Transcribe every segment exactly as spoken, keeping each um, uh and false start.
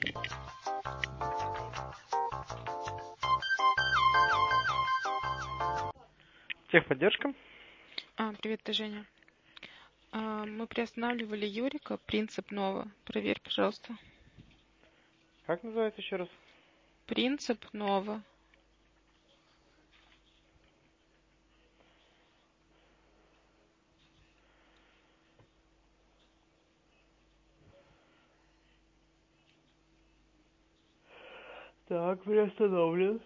Техподдержка. А, привет, ты Женя. А, мы приостанавливали Юрика, принцип Нова. Проверь, пожалуйста. Как называется еще раз? Принцип Нова. Так, приостановлен.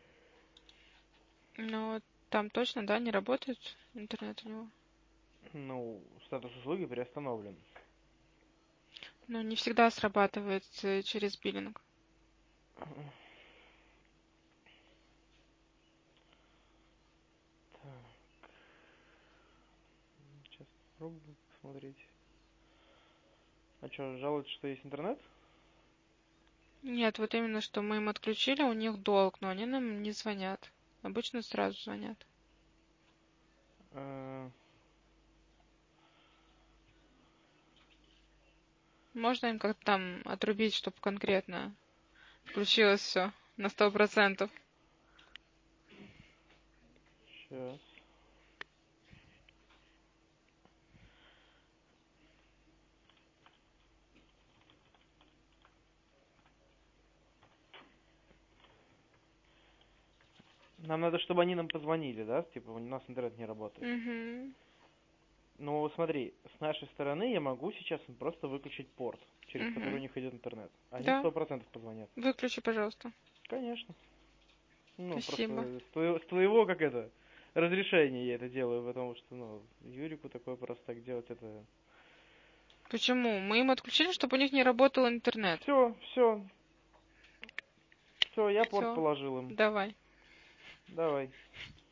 Но там точно, да, не работает интернет у него? Ну, статус услуги приостановлен. Но не всегда срабатывает э, через биллинг. Так. Сейчас попробую посмотреть. А что, жалуются, что есть интернет? Нет, вот именно, что мы им отключили, у них долг, но они нам не звонят. Обычно сразу звонят. Э, Можно им как-то там отрубить, чтобы конкретно включилось все на сто процентов. Сейчас. Нам надо, чтобы они нам позвонили, да? Типа, у нас интернет не работает. Угу. Ну, смотри, с нашей стороны я могу сейчас им просто выключить порт, через который у Угу. них идет интернет. Они Да, сто процентов позвонят. выключи, пожалуйста. Конечно. Ну, Спасибо. просто с твоего, с твоего, как это, разрешения я это делаю, потому что, ну, Юрику такое просто так делать, это... Почему? Мы им отключили, чтобы у них не работал интернет. Все, все, все, я порт Все, положил им. давай. Давай.